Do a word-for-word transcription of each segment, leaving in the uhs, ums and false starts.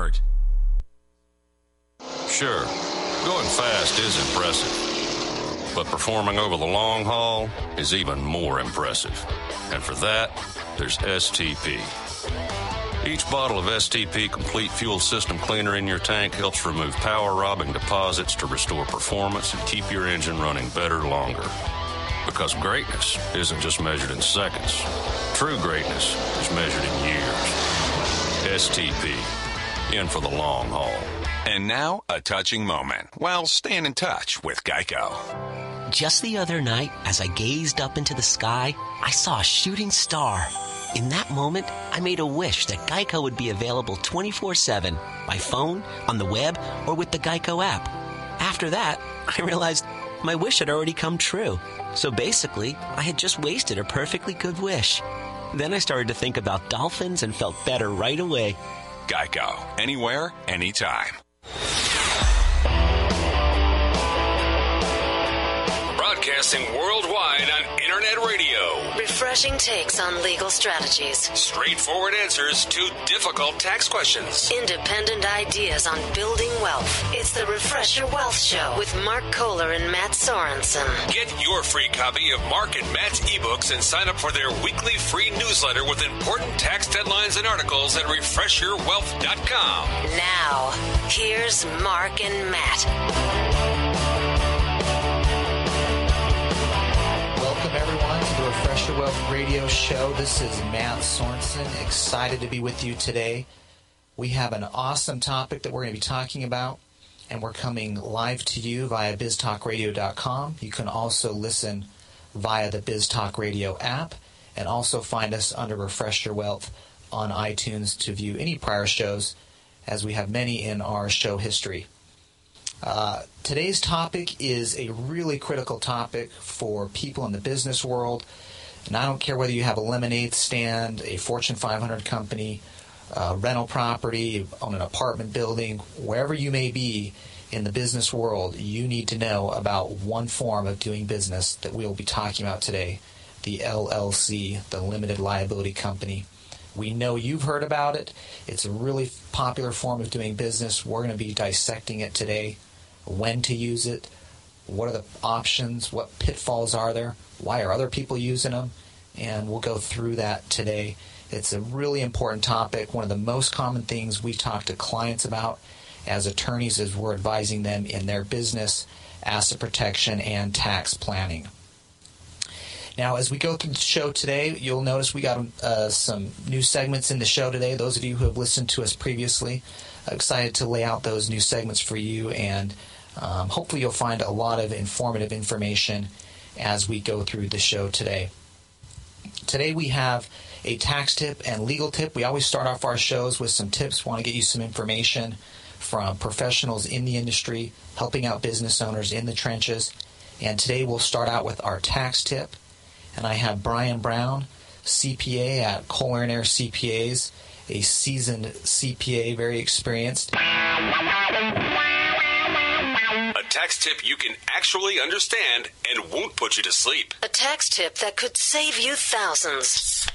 expert. Sure, going fast is impressive, but performing over the long haul is even more impressive. And for that, there's S T P. Each bottle of S T P Complete Fuel System Cleaner in your tank helps remove power-robbing deposits to restore performance and keep your engine running better longer. Because greatness isn't just measured in seconds. True greatness is measured in years. S T P, in for the long haul. And now, a touching moment while staying in touch with Geico. Just the other night, as I gazed up into the sky, I saw a shooting star. In that moment, I made a wish that Geico would be available twenty-four seven, by phone, on the web, or with the Geico app. After that, I realized my wish had already come true. So basically, I had just wasted a perfectly good wish. Then I started to think about dolphins and felt better right away. Geico. Anywhere, anytime. Broadcasting worldwide on Internet radio. Refreshing takes on legal strategies. Straightforward answers to difficult tax questions. Independent ideas on building wealth. It's the Refresh Your Wealth Show with Mark Kohler and Matt Sorensen. Get your free copy of Mark and Matt's ebooks and sign up for their weekly free newsletter with important tax deadlines and articles at refresh your wealth dot com. Now, here's Mark and Matt. Welcome, everyone, to the Refresh Your Wealth radio show. This is Matt Sorensen. Excited to be with you today. We have an awesome topic that we're going to be talking about, and we're coming live to you via biz talk radio dot com. You can also listen via the BizTalk Radio app, and also find us under Refresh Your Wealth on iTunes to view any prior shows, as we have many in our show history. Uh, today's topic is a really critical topic for people in the business world. And I don't care whether you have a lemonade stand, a Fortune five hundred company, uh, rental property, own an apartment building, wherever you may be in the business world, you need to know about one form of doing business that we will be talking about today, the L L C, the Limited Liability Company. We know you've heard about it. It's a really popular form of doing business. We're going to be dissecting it today. When to use it, what are the options, what pitfalls are there, why are other people using them, and we'll go through that today. It's a really important topic, one of the most common things we talk to clients about as attorneys as we're advising them in their business, asset protection, and tax planning. Now, as we go through the show today, you'll notice we got uh, some new segments in the show today. Those of you who have listened to us previously, excited to lay out those new segments for you, and um, hopefully you'll find a lot of informative information as we go through the show today. Today we have a tax tip and legal tip. We always start off our shows with some tips. We want to get you some information from professionals in the industry, helping out business owners in the trenches. And today we'll start out with our tax tip. And I have Brian Brown, C P A at Kohler and Air C P As, a seasoned C P A, very experienced. A tax tip you can actually understand and won't put you to sleep. A tax tip that could save you thousands.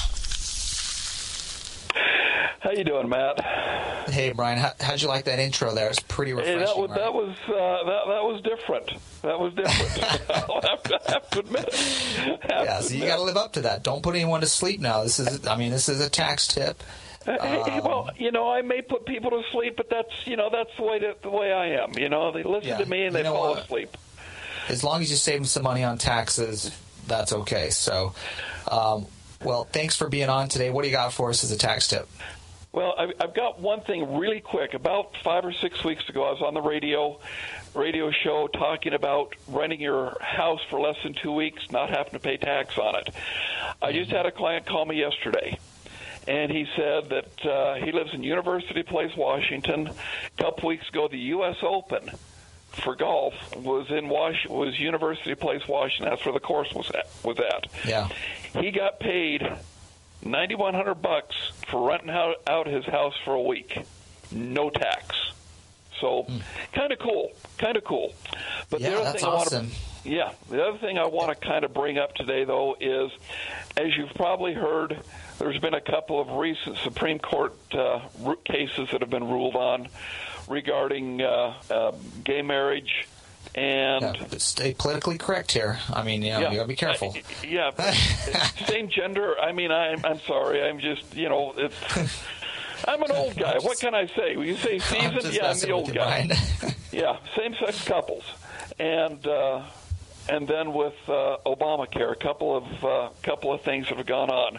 How you doing, Matt? Hey, Brian. How, how'd you like that intro there? It's pretty refreshing. Hey, that was right? that was uh, that that was different. That was different. I'll have to, have to admit it. Have yeah, so you got to live up to that. Don't put anyone to sleep now. This is, I mean, this is a tax tip. Hey, hey, Um, well, you know, I may put people to sleep, but that's you know that's the way that, the way I am. You know, they listen Yeah, to me and you they know fall what? asleep. As long as you save them some money on taxes, that's okay. So, um, well, thanks for being on today. What do you got for us as a tax tip? Well, I've, I've got one thing really quick. About five or six weeks ago, I was on the radio radio show talking about renting your house for less than two weeks, not having to pay tax on it. I just had a client call me yesterday, and he said that uh, he lives in University Place, Washington. A couple weeks ago, the U S Open for golf was in Was- was University Place, Washington. That's where the course was at. Was at. Yeah. He got paid ninety-one hundred bucks for renting out, out his house for a week, no tax. So, mm. kind of cool, kind of cool. But yeah, the other that's thing awesome. I want Yeah. The other thing I want to kind of bring up today, though, is, as you've probably heard, there's been a couple of recent Supreme Court uh, cases that have been ruled on regarding uh, uh, gay marriage. And yeah, stay politically correct here. I mean, you know, yeah, you got to be careful. Uh, yeah. Same gender. I mean, I'm, I'm sorry. I'm just, you know, it's... I'm an old guy. What can I say? When you say seasoned, I'm yeah, I'm the old guy. Yeah, same-sex couples, and uh, and then with uh, Obamacare, a couple of uh, couple of things that have gone on.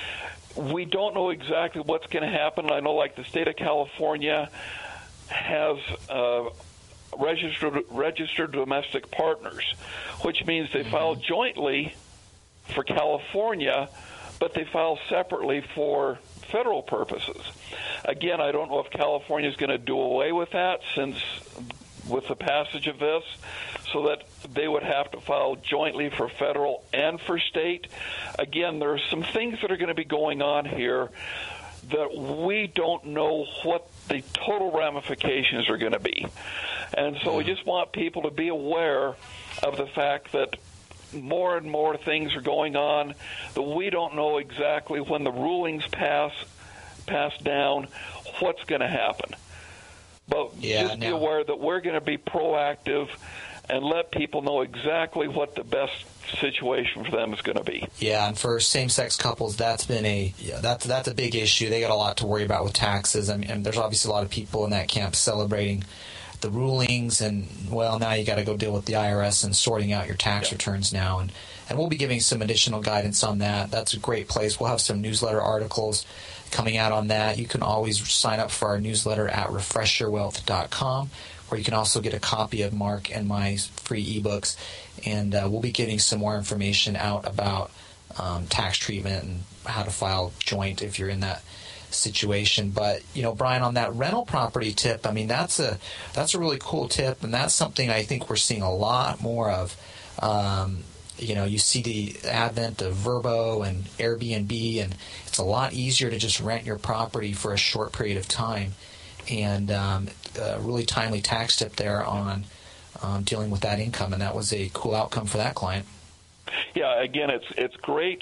We don't know exactly what's going to happen. I know, like the state of California has uh, registered registered domestic partners, which means they file jointly for California, but they file separately for federal purposes. Again, I don't know if California is going to do away with that since with the passage of this, so that they would have to file jointly for federal and for state. Again, there are some things that are going to be going on here that we don't know what the total ramifications are going to be. And so we just want people to be aware of the fact that more and more things are going on, that we don't know exactly when the rulings pass pass down what's going to happen. But yeah, just be no. aware that we're going to be proactive and let people know exactly what the best situation for them is going to be. Yeah, and for same-sex couples, that's been a yeah, that's that's a big issue. They got a lot to worry about with taxes. I mean, and there's obviously a lot of people in that camp celebrating the rulings, and well, now you got to go deal with the I R S and sorting out your tax yeah. returns now, and and we'll be giving some additional guidance on that. That's a great place. We'll have some newsletter articles coming out on that. You can always sign up for our newsletter at refresher wealth dot com, where you can also get a copy of Mark and my free ebooks, and uh, we'll be getting some more information out about um, tax treatment and how to file joint if you're in that situation. But you know, Brian, on that rental property tip, I mean, that's a that's a really cool tip, and that's something I think we're seeing a lot more of. Um, you know, you see the advent of Vrbo and Airbnb, and it's a lot easier to just rent your property for a short period of time. And um, a really timely tax tip there on um, dealing with that income, and that was a cool outcome for that client. Yeah, again, it's it's great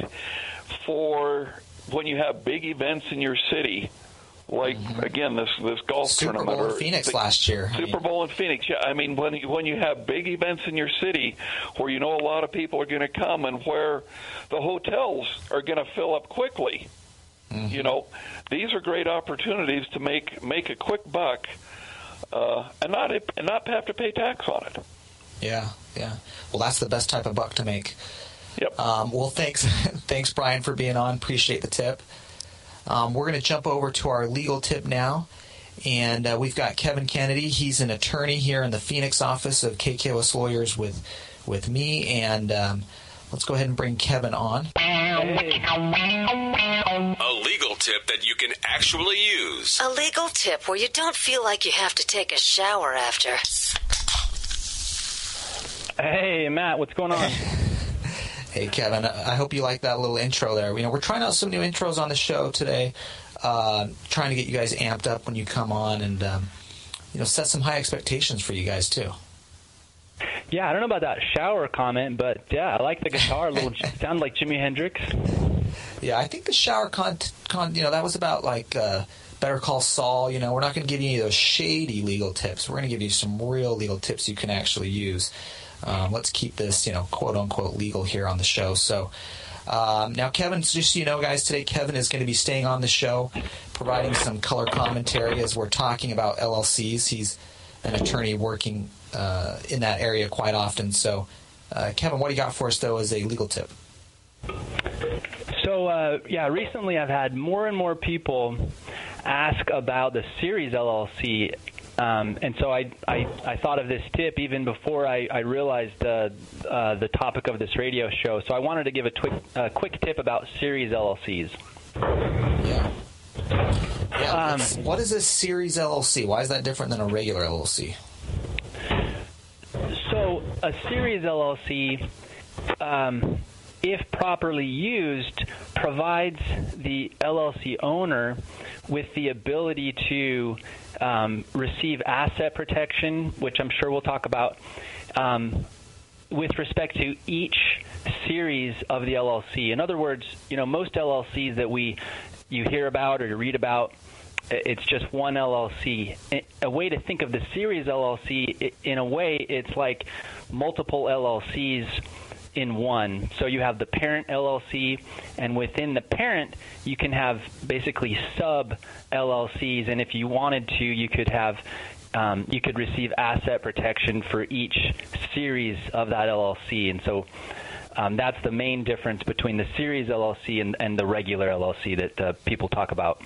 for when you have big events in your city, like mm-hmm. again this this golf Super tournament Bowl or in Phoenix the, last year. Super I mean, Bowl in Phoenix. Yeah, I mean when when you have big events in your city where you know a lot of people are going to come and where the hotels are going to fill up quickly. Mm-hmm. You know, these are great opportunities to make make a quick buck uh, and not and not have to pay tax on it. Yeah, yeah. Well, that's the best type of buck to make. Yep. Um, well, thanks, thanks, Brian, for being on. Appreciate the tip. Um, we're going to jump over to our legal tip now, and uh, we've got Kevin Kennedy. He's an attorney here in the Phoenix office of K K O S Lawyers with with me, and um, let's go ahead and bring Kevin on. Hey. A legal tip that you can actually use. A legal tip where you don't feel like you have to take a shower after. Hey, Matt, what's going on? Hey, Kevin, I hope you like that little intro there. You know, we're trying out some new intros on the show today, uh, trying to get you guys amped up when you come on and, um, you know, set some high expectations for you guys, too. Yeah, I don't know about that shower comment, but, yeah, I like the guitar. A little sound like Jimi Hendrix. Yeah, I think the shower con, con you know, that was about, like, uh, Better Call Saul. You know, we're not going to give you any of those shady legal tips. We're going to give you some real legal tips you can actually use. Um, let's keep this, you know, quote-unquote legal here on the show. So um, now, Kevin, just so you know, guys, today Kevin is going to be staying on the show, providing some color commentary as we're talking about L L Cs. He's an attorney working uh, in that area quite often. So, uh, Kevin, what do you got for us, though, as a legal tip? So, uh, yeah, recently I've had more and more people ask about the Series L L C. Um, and so I, I I thought of this tip even before I, I realized uh, uh, the topic of this radio show. So I wanted to give a quick, uh, quick tip about Series L L Cs. Yeah. Yeah. Um, what is a Series L L C? Why is that different than a regular L L C? So a Series L L C, um, if properly used, provides the L L C owner with the ability to um, receive asset protection, which I'm sure we'll talk about, um, with respect to each series of the L L C. In other words, you know, most L L Cs that we you hear about or you read about, it's just one L L C. A way to think of the series L L C, in a way, it's like multiple L L Cs in one. So you have the parent L L C, and within the parent, you can have basically sub L L Cs. And if you wanted to, you could have um, you could receive asset protection for each series of that L L C. And so um, that's the main difference between the series L L C and, and the regular L L C that uh, people talk about.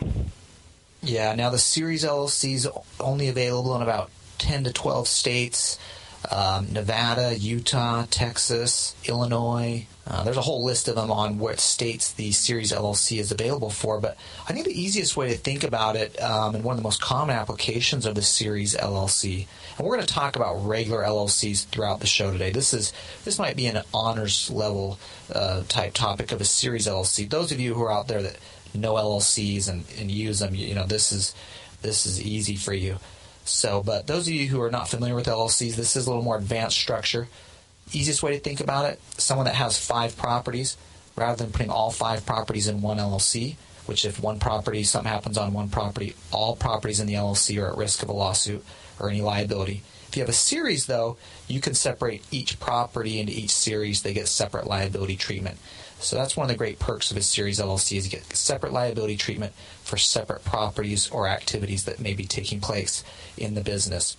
Yeah, now the series L L C is only available in about ten to twelve states. Um, Nevada, Utah, Texas, Illinois. Uh, there's a whole list of them on what states the series L L C is available for. But I think the easiest way to think about it, um, and one of the most common applications of the series L L C, and we're going to talk about regular L L Cs throughout the show today. This is this might be an honors level uh, type topic of a series L L C. Those of you who are out there that know L L Cs and, and use them, you know, this is this is easy for you. So, but those of you who are not familiar with L L Cs, this is a little more advanced structure. Easiest way to think about it, someone that has five properties, rather than putting all five properties in one L L C, which if one property, something happens on one property, all properties in the L L C are at risk of a lawsuit or any liability. If you have a series, though, you can separate each property into each series. They get separate liability treatment. So that's one of the great perks of a series L L C is you get separate liability treatment for separate properties or activities that may be taking place in the business.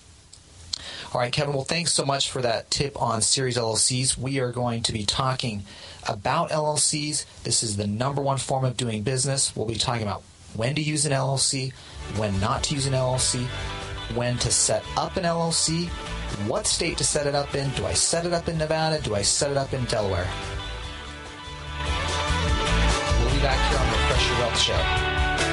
All right, Kevin, well, thanks so much for that tip on series L L Cs. We are going to be talking about L L Cs. This is the number one form of doing business. We'll be talking about when to use an L L C, when not to use an L L C, when to set up an L L C, what state to set it up in. Do I set it up in Nevada? Do I set it up in Delaware? We'll be back here on the Refresh Your Wealth Show.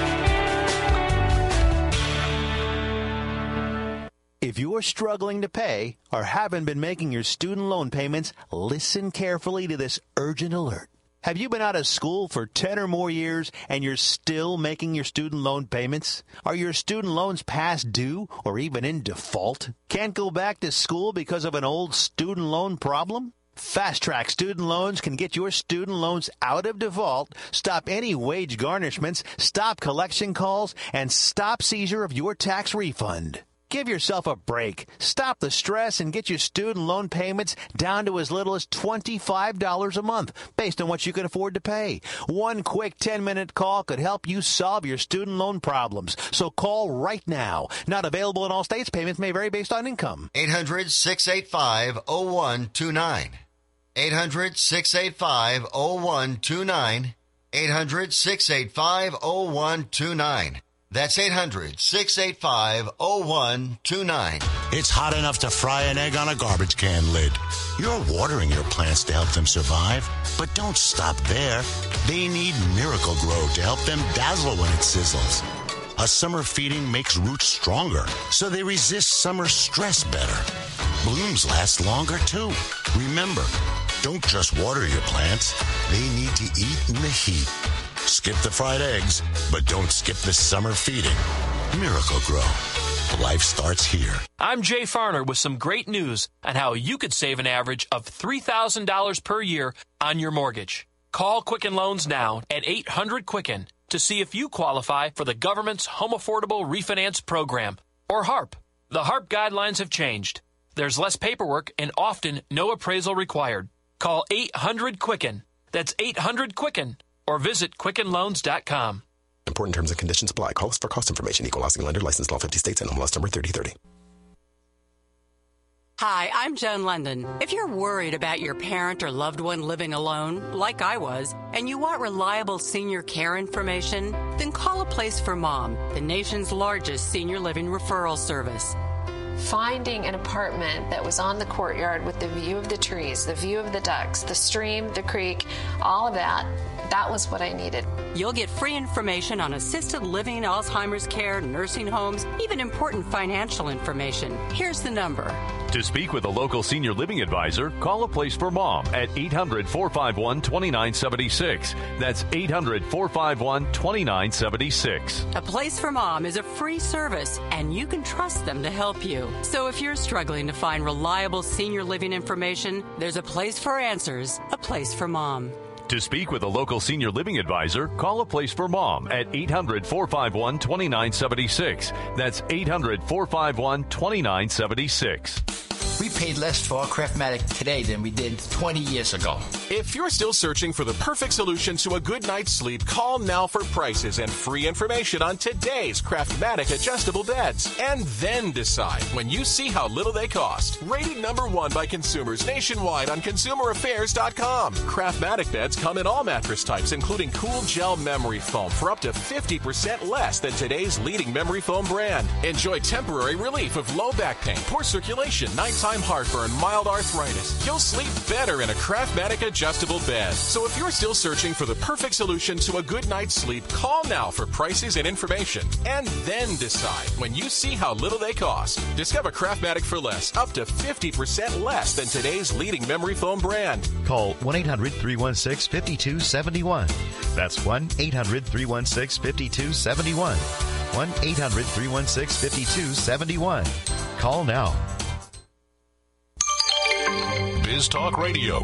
If you're struggling to pay or haven't been making your student loan payments, listen carefully to this urgent alert. Have you been out of school for ten or more years and you're still making your student loan payments? Are your student loans past due or even in default? Can't go back to school because of an old student loan problem? Fast Track Student Loans can get your student loans out of default, stop any wage garnishments, stop collection calls, and stop seizure of your tax refund. Give yourself a break. Stop the stress and get your student loan payments down to as little as twenty-five dollars a month based on what you can afford to pay. One quick ten-minute call could help you solve your student loan problems. So call right now. Not available in all states. Payments may vary based on income. eight hundred, six eight five, oh one two nine. eight hundred, six eight five, oh one two nine. eight hundred, six eight five, oh one two nine. That's eight hundred, six eight five, oh one two nine. It's hot enough to fry an egg on a garbage can lid. You're watering your plants to help them survive, but don't stop there. They need Miracle-Gro to help them dazzle when it sizzles. A summer feeding makes roots stronger, so they resist summer stress better. Blooms last longer, too. Remember, don't just water your plants. They need to eat in the heat. Skip the fried eggs, but don't skip the summer feeding. Miracle-Gro. Life starts here. I'm Jay Farner with some great news on how you could save an average of three thousand dollars per year on your mortgage. Call Quicken Loans now at eight hundred Quicken to see if you qualify for the government's Home Affordable Refinance Program, or HARP. The HARP guidelines have changed. There's less paperwork and often no appraisal required. Call eight hundred Quicken. That's eight hundred Quicken. Or visit Quicken Loans dot com. Important terms and conditions apply. Call us for cost information. Equal housing lender. Licensed in all fifty states and M L S number thirty thirty. Hi, I'm Joan London. If you're worried about your parent or loved one living alone, like I was, and you want reliable senior care information, then call A Place for Mom, the nation's largest senior living referral service. Finding an apartment that was on the courtyard with the view of the trees, the view of the ducks, the stream, the creek, all of that, that was what I needed. You'll get free information on assisted living, Alzheimer's care, nursing homes, even important financial information. Here's the number. To speak with a local senior living advisor, call A Place for Mom at eight hundred, four five one, two nine seven six. That's eight hundred, four five one, two nine seven six. A Place for Mom is a free service, and you can trust them to help you. too. So if you're struggling to find reliable senior living information, there's a place for answers, a place for Mom. To speak with a local senior living advisor, call A Place for Mom at eight hundred, four five one, two nine seven six. That's eight hundred, four five one, two nine seven six. We paid less for our Craftmatic today than we did twenty years ago. If you're still searching for the perfect solution to a good night's sleep, call now for prices and free information on today's Craftmatic adjustable beds. And then decide when you see how little they cost. Rated number one by consumers nationwide on consumer affairs dot com. Craftmatic beds come in all mattress types, including cool gel memory foam for up to fifty percent less than today's leading memory foam brand. Enjoy temporary relief of low back pain, poor circulation, nighttime heartburn, mild arthritis. You'll sleep better in a Craftmatic adjustable bed. So if you're still searching for the perfect solution to a good night's sleep, call now for prices and information. And then decide when you see how little they cost. Discover Craftmatic for less, up to fifty percent less than today's leading memory foam brand. Call one eight hundred, three one six, five two seven one. That's one eight hundred, three one six, five two seven one. one eight hundred, three one six, five two seven one. Call now. Biz Talk Radio.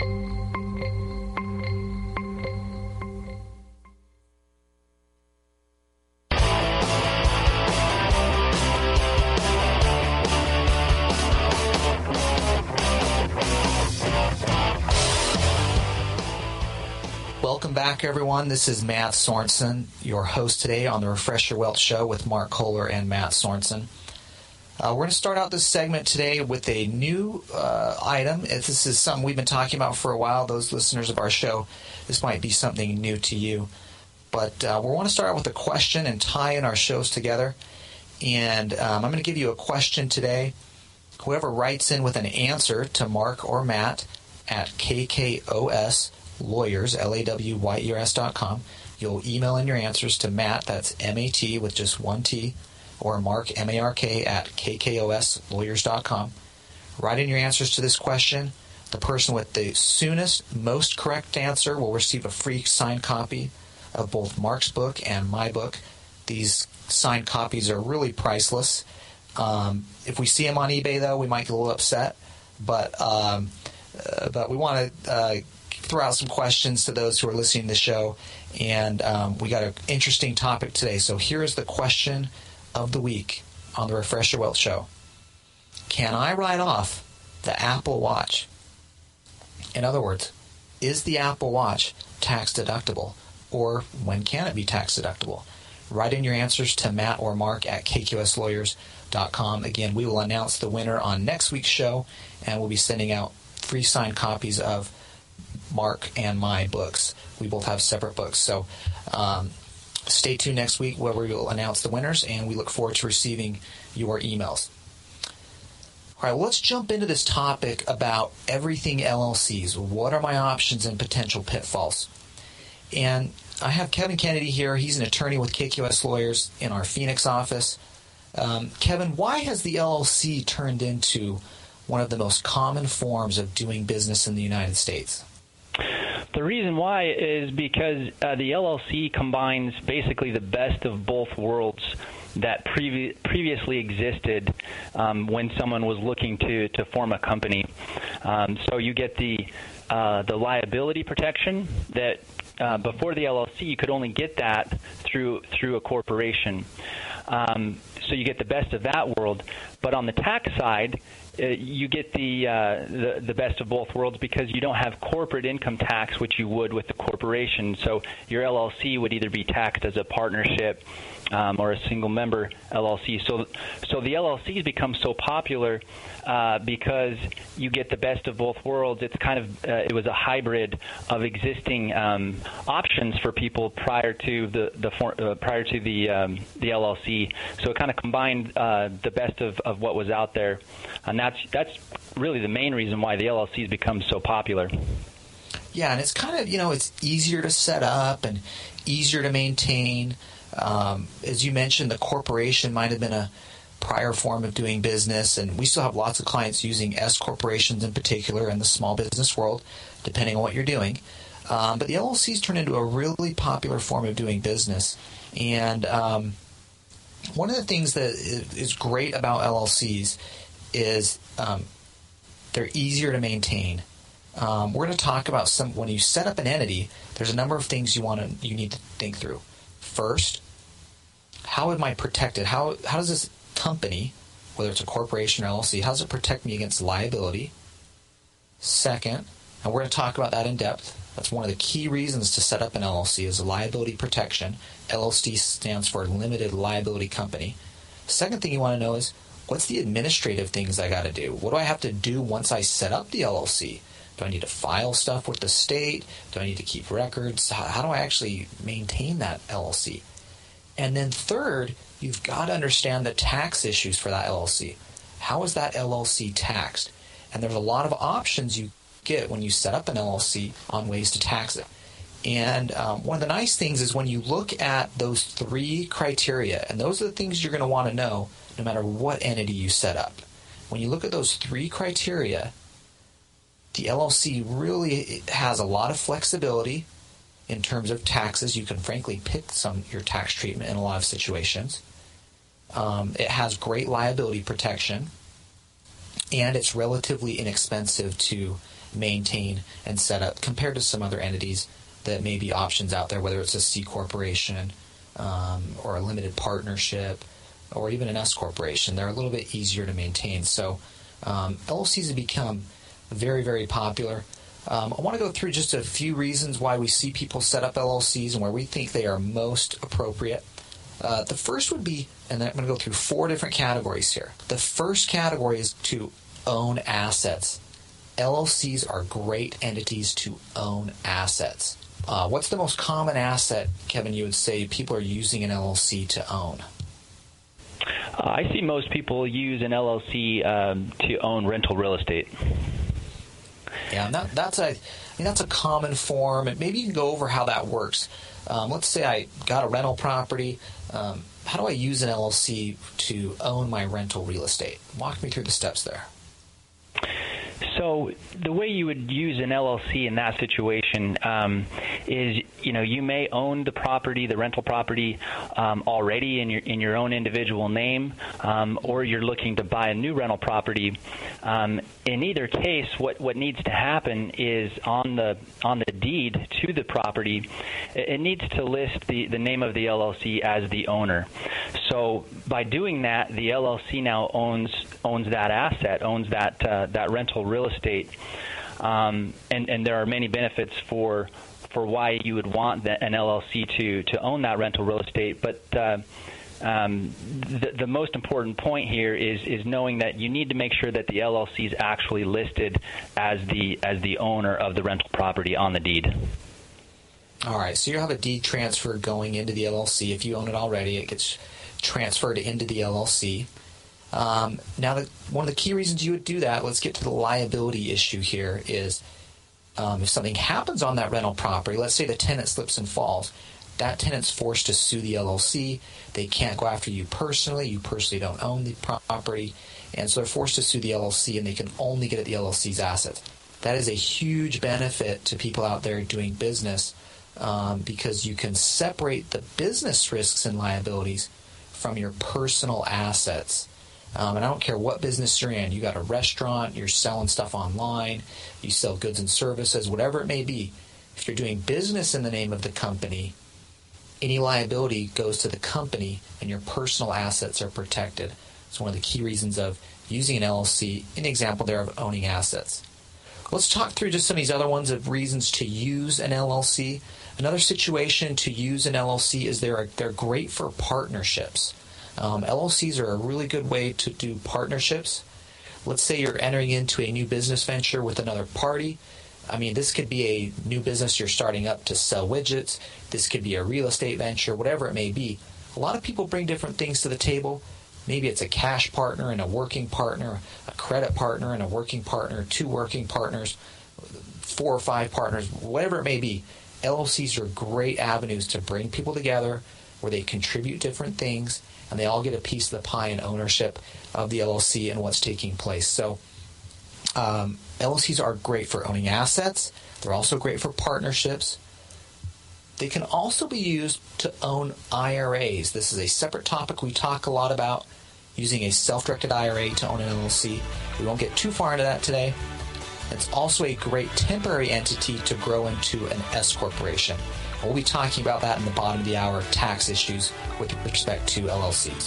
Welcome back, everyone. This is Matt Sorensen, your host today on the Refresh Your Wealth Show with Mark Kohler and Matt Sorensen. Uh, we're going to start out this segment today with a new uh, item. If this is something we've been talking about for a while, those listeners of our show, this might be something new to you. But uh, we want to start out with a question and tie in our shows together. And um, I'm going to give you a question today. Whoever writes in with an answer to Mark or Matt at K K O S Lawyers, L A W Y E R S dot com, you'll email in your answers to Matt, that's M A T with just one T, or Mark, M A R K, at K K O S Lawyers dot com. Write in your answers to this question. The person with the soonest, most correct answer will receive a free signed copy of both Mark's book and my book. These signed copies are really priceless. Um, if we see them on eBay, though, we might get a little upset. But um, uh, but we want to uh, throw out some questions to those who are listening to the show. And um, we got an interesting topic today. So here is the question of the week on the Refresh Your Wealth Show. Can I write off the Apple Watch? In other words, is the Apple Watch tax deductible, or when can it be tax deductible? Write in your answers to Matt or Mark at K K O S Lawyers dot com. Again, we will announce the winner on next week's show, and we'll be sending out free signed copies of Mark and my books. We both have separate books, so um, stay tuned next week where we will announce the winners, and we look forward to receiving your emails. All right, well, let's jump into this topic about everything L L Cs. What are my options and potential pitfalls? And I have Kevin Kennedy here. He's an attorney with K K O S Lawyers in our Phoenix office. Um, Kevin, why has the L L C turned into one of the most common forms of doing business in the United States? The reason why is because uh, the L L C combines basically the best of both worlds that previ- previously existed um, when someone was looking to, to form a company. Um, so you get the uh, the liability protection that uh, before the L L C you could only get that through through a corporation. Um, so you get the best of that world, but on the tax side, uh, you get the, uh, the the best of both worlds because you don't have corporate income tax, which you would with the corporation. So your L L C would either be taxed as a partnership um, or a single member L L C. So so the L L Cs become so popular uh, because you get the best of both worlds. It's kind of uh, it was a hybrid of existing um, options for people prior to the the for, uh, prior to the um, the L L C. So it kind of combined uh, the best of, of what was out there, and that's that's really the main reason why the L L Cs become so popular. Yeah, and it's kind of, you know, it's easier to set up and easier to maintain. Um, as you mentioned, the corporation might have been a prior form of doing business, and we still have lots of clients using S corporations in particular in the small business world, depending on what you're doing. Um, but the L L Cs turn into a really popular form of doing business. And um, one of the things that is great about L L Cs is um, they're easier to maintain. Um, we're going to talk about some. When you set up an entity, there's a number of things you want to you need to think through. First, how am I protected? How how does this company, whether it's a corporation or L L C, how does it protect me against liability? Second, and we're going to talk about that in depth. That's one of the key reasons to set up an L L C is liability protection. L L C stands for Limited Liability Company. Second thing you want to know is, what's the administrative things I got to do? What do I have to do once I set up the L L C? Do I need to file stuff with the state? Do I need to keep records? How, how do I actually maintain that L L C? And then third, you've got to understand the tax issues for that L L C. How is that L L C taxed? And there's a lot of options you get when you set up an L L C on ways to tax it. And um, one of the nice things is when you look at those three criteria, and those are the things you're going to want to know no matter what entity you set up. When you look at those three criteria, the L L C really has a lot of flexibility in terms of taxes. You can frankly pick some your tax treatment in a lot of situations. Um, it has great liability protection, and it's relatively inexpensive to maintain and set up compared to some other entities that may be options out there, whether it's a C corporation um, or a limited partnership or even an S corporation. They're a little bit easier to maintain. So um, L L Cs have become very, very popular. Um, I want to go through just a few reasons why we see people set up L L Cs and where we think they are most appropriate. Uh, the first would be, and I'm going to go through four different categories here. The first category is to own assets. L L Cs are great entities to own assets. Uh, what's the most common asset, Kevin, you would say people are using an L L C to own? Uh, I see most people use an L L C um, to own rental real estate. Yeah, and that, that's a I mean, that's a common form, and maybe you can go over how that works. Um, let's say I got a rental property. Um, how do I use an L L C to own my rental real estate? Walk me through the steps there. So the way you would use an L L C in that situation um, is, you know, you may own the property, the rental property, um, already in your in your own individual name, um, or you're looking to buy a new rental property. Um, in either case, what, what needs to happen is on the on the deed to the property, it needs to list the, the name of the L L C as the owner. So by doing that, the L L C now owns owns that asset, owns that uh, that rental real estate, um, and and there are many benefits for for why you would want the, an L L C to to own that rental real estate. But uh, um, the, the most important point here is is knowing that you need to make sure that the L L C is actually listed as the as the owner of the rental property on the deed. All right, so you have a deed transfer going into the L L C. If you own it already, it gets transferred into the L L C. Um, now, the, one of the key reasons you would do that, let's get to the liability issue here, is um, if something happens on that rental property, let's say the tenant slips and falls, that tenant's forced to sue the L L C. They can't go after you personally. You personally don't own the property. And so they're forced to sue the L L C, and they can only get at the L L C's assets. That is a huge benefit to people out there doing business um, because you can separate the business risks and liabilities from your personal assets. Um, and I don't care what business you're in. You got a restaurant, you're selling stuff online, you sell goods and services, whatever it may be. If you're doing business in the name of the company, any liability goes to the company and your personal assets are protected. It's one of the key reasons of using an L L C, an example there of owning assets. Let's talk through just some of these other ones of reasons to use an L L C. Another situation to use an L L C is they're, they're great for partnerships. Um, L L Cs are a really good way to do partnerships. Let's say you're entering into a new business venture with another party. I mean, this could be a new business you're starting up to sell widgets. This could be a real estate venture, whatever it may be. A lot of people bring different things to the table. Maybe it's a cash partner and a working partner, a credit partner and a working partner, two working partners, four or five partners, whatever it may be. L L Cs are great avenues to bring people together where they contribute different things and they all get a piece of the pie and ownership of the L L C and what's taking place. So um, L L Cs are great for owning assets. They're also great for partnerships. They can also be used to own I R As. This is a separate topic we talk a lot about, using a self-directed I R A to own an L L C. We won't get too far into that today. It's also a great temporary entity to grow into an S corporation. And we'll be talking about that in the bottom of the hour, tax issues with respect to L L Cs.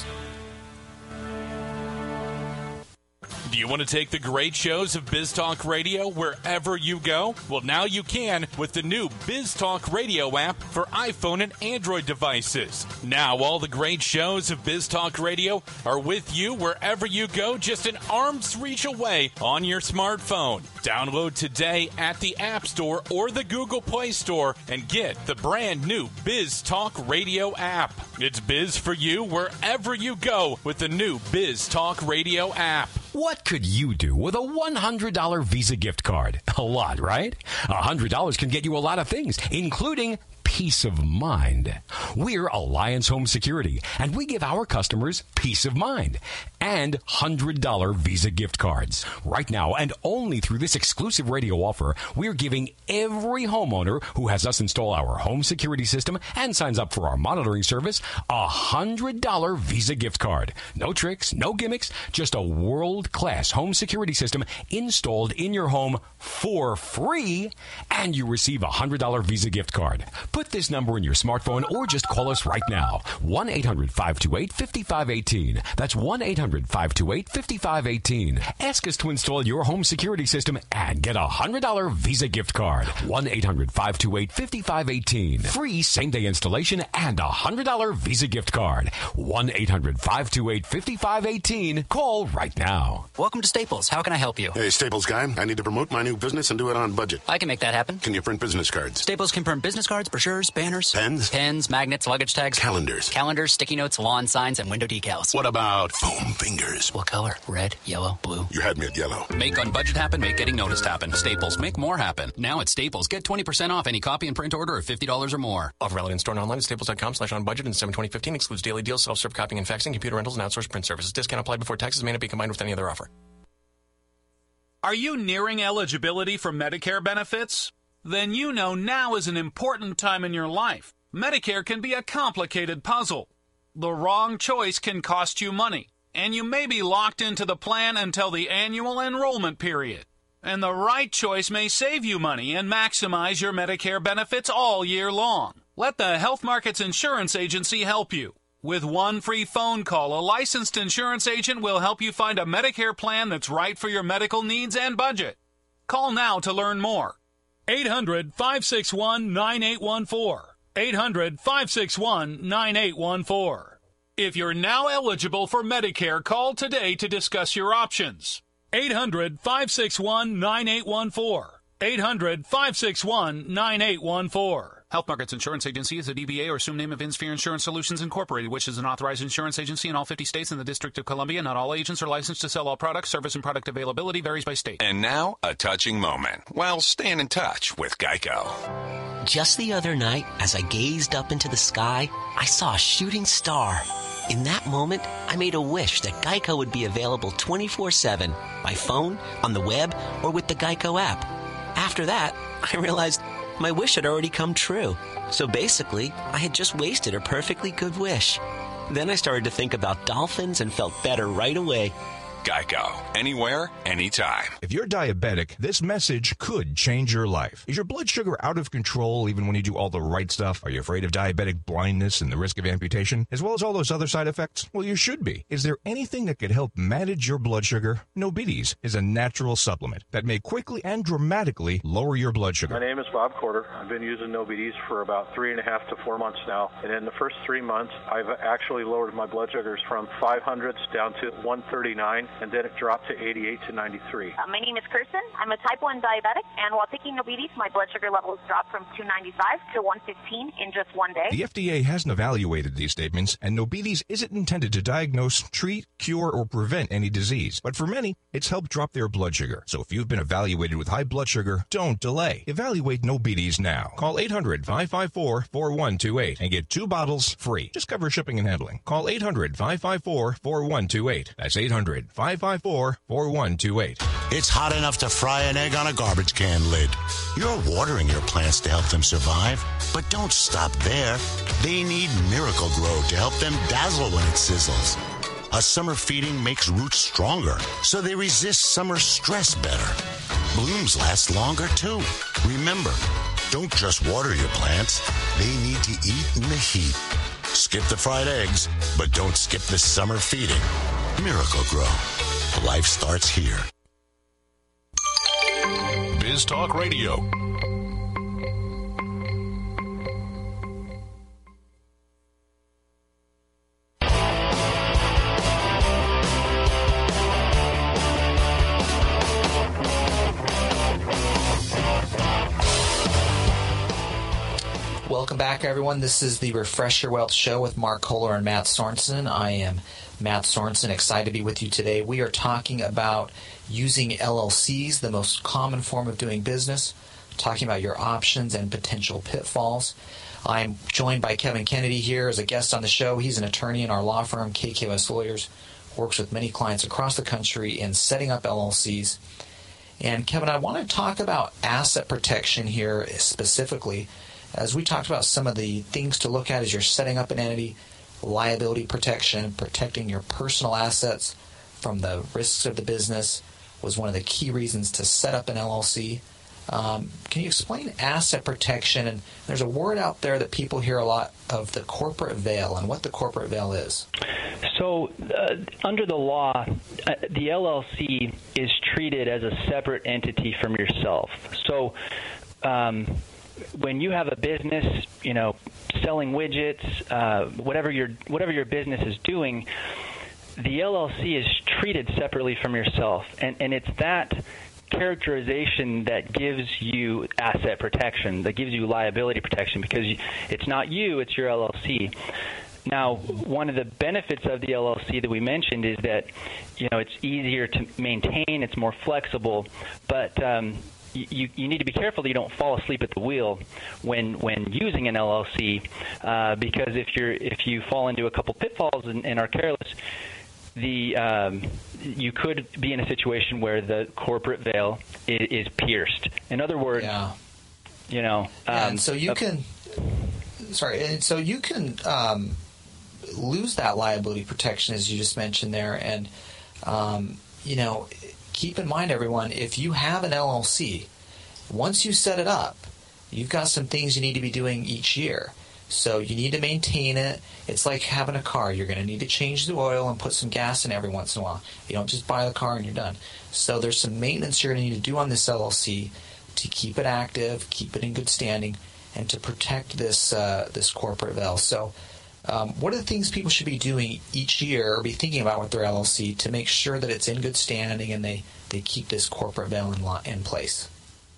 Do you want to take the great shows of Biz Talk Radio wherever you go? Well, now you can with the new Biz Talk Radio app for iPhone and Android devices. Now all the great shows of Biz Talk Radio are with you wherever you go, just an arm's reach away on your smartphone. Download today at the App Store or the Google Play Store and get the brand new Biz Talk Radio app. It's Biz for you wherever you go with the new Biz Talk Radio app. What could you do with a one hundred dollars Visa gift card? A lot, right? one hundred dollars can get you a lot of things, including peace of mind. We're Alliance Home Security, and we give our customers peace of mind and one hundred dollars Visa gift cards. Right now, and only through this exclusive radio offer, we're giving every homeowner who has us install our home security system and signs up for our monitoring service a one hundred dollars Visa gift card. No tricks, no gimmicks, just a world-class home security system installed in your home for free, and you receive a one hundred dollars Visa gift card. Put this number in your smartphone or just call us right now. one eight hundred five two eight five five one eight. That's one eight hundred five two eight five five one eight. Ask us to install your home security system and get a one hundred dollars Visa gift card. one eight hundred five two eight five five one eight. Free same-day installation and a one hundred dollars Visa gift card. one eight hundred five two eight five five one eight. Call right now. Welcome to Staples. How can I help you? Hey, Staples guy. I need to promote my new business and do it on budget. I can make that happen. Can you print business cards? Staples can print business cards, brochures, banners. Pens? Pens, magnets, luggage tags. Calendars. Calendars, sticky notes, lawn signs, and window decals. What about foam fingers? What color? Red, yellow, blue? You had me at yellow. Make on budget happen, make getting noticed happen. Staples, make more happen. Now at Staples, get twenty percent off any copy and print order of fifty dollars or more. Offer valid in store and online at staples.com slash on budget and seven twenty fifteen. Excludes daily deals, self-serve copying and faxing, computer rentals, and outsourced print services. Discount applied before taxes. May not be combined with any other offer. Are you nearing eligibility for Medicare benefits? Then you know now is an important time in your life. Medicare can be a complicated puzzle. The wrong choice can cost you money, and you may be locked into the plan until the annual enrollment period. And the right choice may save you money and maximize your Medicare benefits all year long. Let the Health Markets Insurance Agency help you. With one free phone call, a licensed insurance agent will help you find a Medicare plan that's right for your medical needs and budget. Call now to learn more. eight hundred five six one nine eight one four. eight hundred five six one nine eight one four. If you're now eligible for Medicare, call today to discuss your options. eight hundred five six one nine eight one four. eight hundred five six one nine eight one four. Health Markets Insurance Agency is a D B A or assumed name of InSphere Insurance Solutions Incorporated, which is an authorized insurance agency in all fifty states and the District of Columbia. Not all agents are licensed to sell all products. Service and product availability varies by state. And now, a touching moment. Well, staying in touch with Geico. Just the other night, as I gazed up into the sky, I saw a shooting star. In that moment, I made a wish that Geico would be available twenty-four seven by phone, on the web, or with the Geico app. After that, I realized my wish had already come true. So basically, I had just wasted a perfectly good wish. Then I started to think about dolphins and felt better right away. Geico. Anywhere, anytime. If you're diabetic, this message could change your life. Is your blood sugar out of control even when you do all the right stuff? Are you afraid of diabetic blindness and the risk of amputation, as well as all those other side effects? Well, you should be. Is there anything that could help manage your blood sugar? Nobides is a natural supplement that may quickly and dramatically lower your blood sugar. My name is Bob Corder. I've been using Nobides for about three and a half to four months now. And in the first three months, I've actually lowered my blood sugars from five hundreds down to one thirty-nine. And then it dropped to eighty-eight to ninety-three. Uh, my name is Kirsten. I'm a type one diabetic, and while taking Nobides, my blood sugar levels dropped from two ninety-five to one fifteen in just one day. The F D A hasn't evaluated these statements, and Nobides isn't intended to diagnose, treat, cure, or prevent any disease. But for many, it's helped drop their blood sugar. So if you've been evaluated with high blood sugar, don't delay. Evaluate Nobides now. Call eight hundred five five four four one two eight and get two bottles free. Just cover shipping and handling. Call eight hundred five five four four one two eight. That's eight hundred five five five four, four one two eight. It's hot enough to fry an egg on a garbage can lid. You're watering your plants to help them survive, but don't stop there. They need Miracle-Gro to help them dazzle when it sizzles. A summer feeding makes roots stronger, so they resist summer stress better. Blooms last longer, too. Remember, don't just water your plants. They need to eat in the heat. Skip the fried eggs, but don't skip the summer feeding. Miracle-Gro. Life starts here. Biz Talk Radio. Welcome back, everyone. This is the Refresh Your Wealth Show with Mark Kohler and Matt Sorensen. I am Matt Sorensen, excited to be with you today. We are talking about using L L Cs, the most common form of doing business, talking about your options and potential pitfalls. I'm joined by Kevin Kennedy here as a guest on the show. He's an attorney in our law firm, K K O S Lawyers, works with many clients across the country in setting up L L Cs. And Kevin, I want to talk about asset protection here specifically, as we talked about some of the things to look at as you're setting up an entity, liability protection, protecting your personal assets from the risks of the business was one of the key reasons to set up an L L C. Um, can you explain asset protection? And there's a word out there that people hear a lot of, the corporate veil, and what the corporate veil is. So uh, under the law, uh, the L L C is treated as a separate entity from yourself. So um, when you have a business, you know, selling widgets, uh, whatever your whatever your business is doing, the L L C is treated separately from yourself, and and it's that characterization that gives you asset protection, that gives you liability protection, because it's not you, it's your L L C. Now, one of the benefits of the L L C that we mentioned is that, you know, it's easier to maintain, it's more flexible, but um, you, you need to be careful that you don't fall asleep at the wheel when when using an L L C, uh, because if you're if you fall into a couple pitfalls and, and are careless, the um, you could be in a situation where the corporate veil is, is pierced. In other words, yeah. you know, um, yeah, and so you uh, can sorry, and so you can um, lose that liability protection, as you just mentioned there, and um, you know. Keep in mind, everyone, if you have an L L C, once you set it up, you've got some things you need to be doing each year. So you need to maintain it. It's like having a car. You're going to need to change the oil and put some gas in every once in a while. You don't just buy the car and you're done. So there's some maintenance you're going to need to do on this L L C to keep it active, keep it in good standing, and to protect this uh, this corporate veil. So Um, what are the things people should be doing each year or be thinking about with their L L C to make sure that it's in good standing and they, they keep this corporate veil in, in place?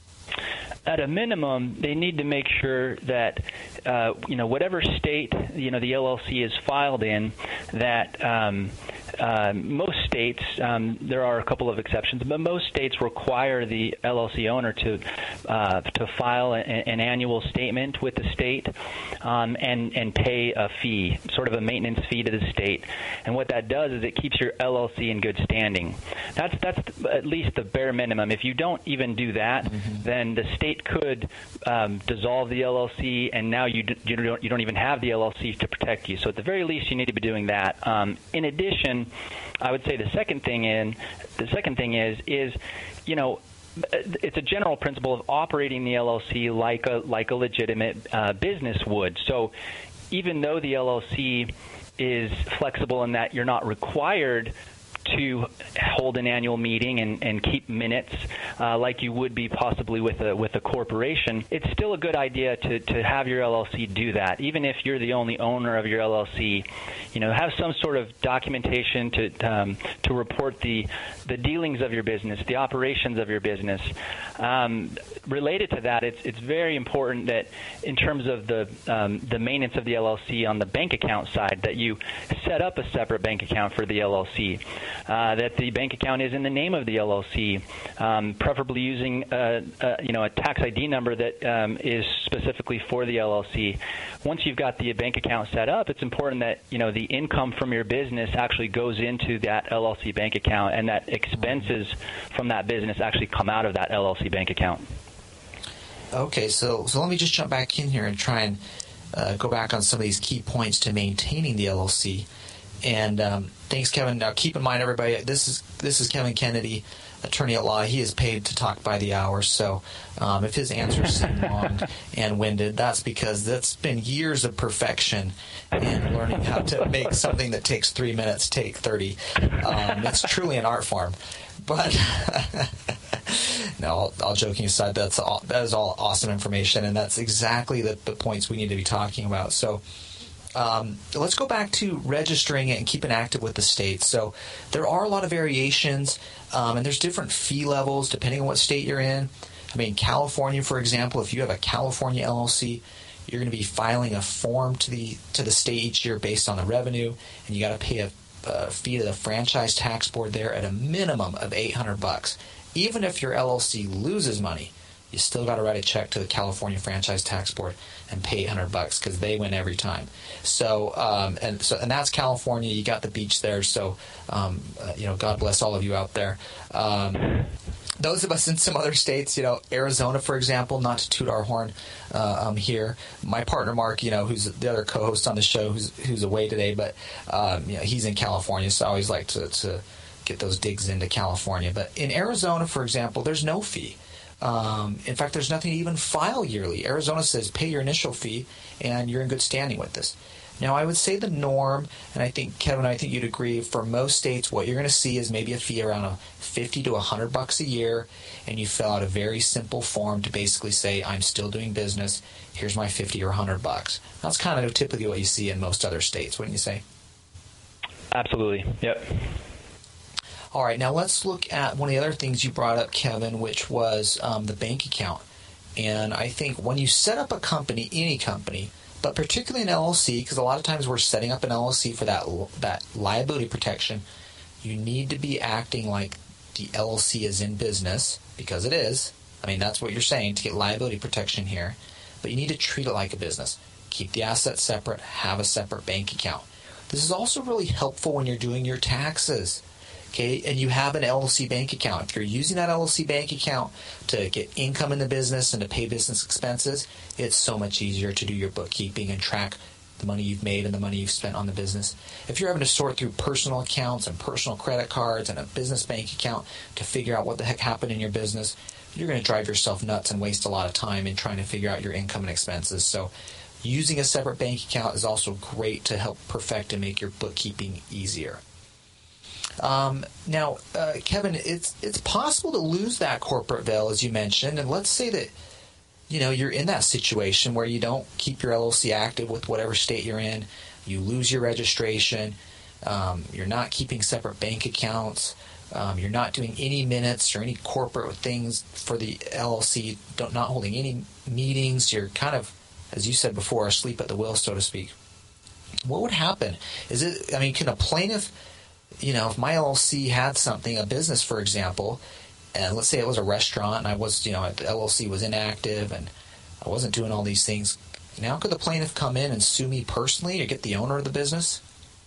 At a minimum, they need to make sure that, uh, you know, whatever state, you know, the L L C is filed in, that um, uh, most states, um, there are a couple of exceptions, but most states require the L L C owner to uh, to file a, an annual statement with the state um, and, and pay a fee, sort of a maintenance fee to the state. And what that does is it keeps your L L C in good standing. That's, that's at least the bare minimum. If you don't even do that, mm-hmm. then the state could um, dissolve the L L C, and now you, d- you don't you don't even have the L L C to protect you. So at the very least, you need to be doing that. Um, in addition, I would say the second thing in the second thing is is you know. It's a general principle of operating the L L C like a like a legitimate uh, business would. So even though the L L C is flexible in that you're not required to hold an annual meeting and, and keep minutes uh, like you would be possibly with a with a corporation, it's still a good idea to, to have your L L C do that. Even if you're the only owner of your L L C, you know, have some sort of documentation to um, to report the the dealings of your business, the operations of your business. Um, related to that, it's it's very important that in terms of the um, the maintenance of the L L C on the bank account side, that you set up a separate bank account for the L L C. uh, that the bank account is in the name of the L L C, um, preferably using a, a, you know, a tax I D number that um, is specifically for the L L C. Once you've got the bank account set up, it's important that, you know, the income from your business actually goes into that L L C bank account, and that expenses from that business actually come out of that L L C bank account. Okay, so so let me just jump back in here and try and uh, go back on some of these key points to maintaining the L L C. And um, thanks, Kevin. Now, keep in mind, everybody, this is this is Kevin Kennedy, attorney at law. He is paid to talk by the hour. So um, if his answers seem long and winded, that's because that's been years of perfection in learning how to make something that takes three minutes take thirty. Um, it's truly an art form. But no, all, all joking aside, that's all, that is all awesome information, and that's exactly the, the points we need to be talking about. So um, let's go back to registering it and keeping active with the state. So there are a lot of variations, um, and there's different fee levels depending on what state you're in. I mean, California, for example, if you have a California L L C, you're going to be filing a form to the to the state each year based on the revenue, and you got to pay a Uh, fee to the franchise tax board there at a minimum of eight hundred bucks. Even if your L L C loses money, you still got to write a check to the California Franchise Tax Board and pay eight hundred bucks because they win every time. So um, and so and that's California. You got the beach there. So um, uh, you know, God bless all of you out there. Um, Those of us in some other states, you know, Arizona, for example, not to toot our horn uh, um, here. My partner, Mark, you know, who's the other co-host on the show, who's who's away today, but um, you know, he's in California, so I always like to, to get those digs into California. But in Arizona, for example, there's no fee. Um, in fact, there's nothing to even file yearly. Arizona says pay your initial fee, and you're in good standing with this. Now, I would say the norm, and I think, Kevin, I think you'd agree, for most states, what you're going to see is maybe a fee around a fifty to one hundred bucks a year, and you fill out a very simple form to basically say, I'm still doing business, here's my fifty or one hundred bucks. That's kind of typically what you see in most other states, wouldn't you say? Absolutely, yep. All right, now let's look at one of the other things you brought up, Kevin, which was um, the bank account. And I think when you set up a company, any company, but particularly an L L C, because a lot of times we're setting up an L L C for that that liability protection, you need to be acting like the L L C is in business, because it is. I mean, that's what you're saying, to get liability protection here. But you need to treat it like a business. Keep the assets separate, have a separate bank account. This is also really helpful when you're doing your taxes. Okay, and you have an L L C bank account. If you're using that L L C bank account to get income in the business and to pay business expenses, it's so much easier to do your bookkeeping and track the money you've made and the money you've spent on the business. If you're having to sort through personal accounts and personal credit cards and a business bank account to figure out what the heck happened in your business, you're going to drive yourself nuts and waste a lot of time in trying to figure out your income and expenses. So using a separate bank account is also great to help perfect and make your bookkeeping easier. Um, now, uh, Kevin, it's it's possible to lose that corporate veil, as you mentioned, and let's say that, you know, you're in that situation where you don't keep your L L C active with whatever state you're in, you lose your registration, um, you're not keeping separate bank accounts, um, you're not doing any minutes or any corporate things for the L L C, don't, not holding any meetings, you're kind of, as you said before, asleep at the wheel, so to speak. What would happen? Is it, I mean, can a plaintiff... You know, if my L L C had something, a business, for example, and let's say it was a restaurant and I was, you know, the L L C was inactive and I wasn't doing all these things, now could the plaintiff come in and sue me personally or get the owner of the business?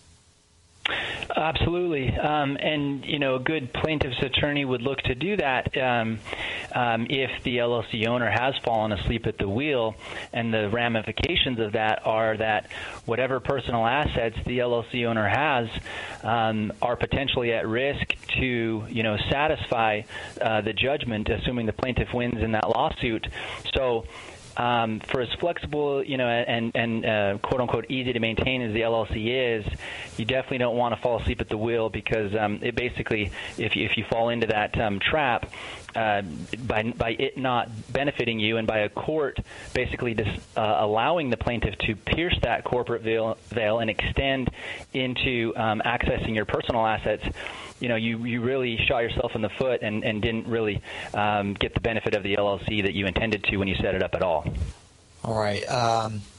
Absolutely. Um, and, you know, a good plaintiff's attorney would look to do that um, um, if the L L C owner has fallen asleep at the wheel, and the ramifications of that are that whatever personal assets the L L C owner has um, are potentially at risk to, you know, satisfy uh, the judgment, assuming the plaintiff wins in that lawsuit. So Um, for as flexible, you know, and, and uh, quote-unquote easy to maintain as the L L C is, you definitely don't want to fall asleep at the wheel, because um, it basically, if you, if you fall into that um, trap, uh, by by it not benefiting you, and by a court basically dis, uh, allowing the plaintiff to pierce that corporate veil, veil and extend into um, accessing your personal assets, you know, you, you really shot yourself in the foot and, and didn't really um, get the benefit of the L L C that you intended to when you set it up at all. All right. Um,